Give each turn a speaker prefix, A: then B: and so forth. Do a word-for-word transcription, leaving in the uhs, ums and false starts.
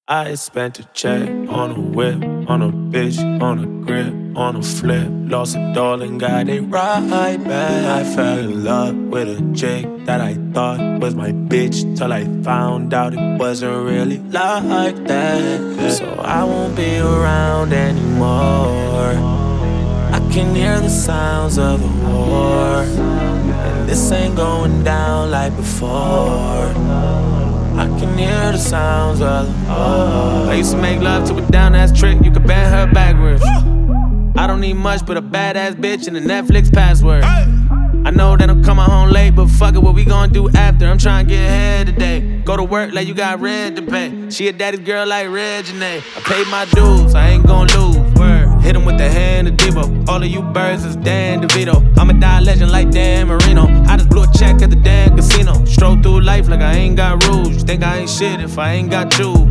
A: I spent a check on a whip, on a bitch, on a grip, on a flip. Lost it all and got it right back. I fell in love with a chick that I thought was my bitch, till I found out it wasn't really like that. So I won't be around anymore. I can hear the sounds of the war, and this ain't going down like before. I can hear the sounds of the war. I used to make love to a down-ass trick, you could bend her backwards. I don't need much but a badass bitch and a Netflix password. I know that I'm coming home late, but fuck it, what we gon' do after? I'm tryna get ahead today. Go to work like you got rent to pay. She a daddy's girl like Reginae. I paid my dues, I ain't gon' lose. Word. Hit him with the hand of Devo. All of you birds is Dan DeVito. I'ma die a legend like Dan Marino. I just blew a check at the damn casino. Stroll through life like I ain't got rules. You think I ain't shit if I ain't got you.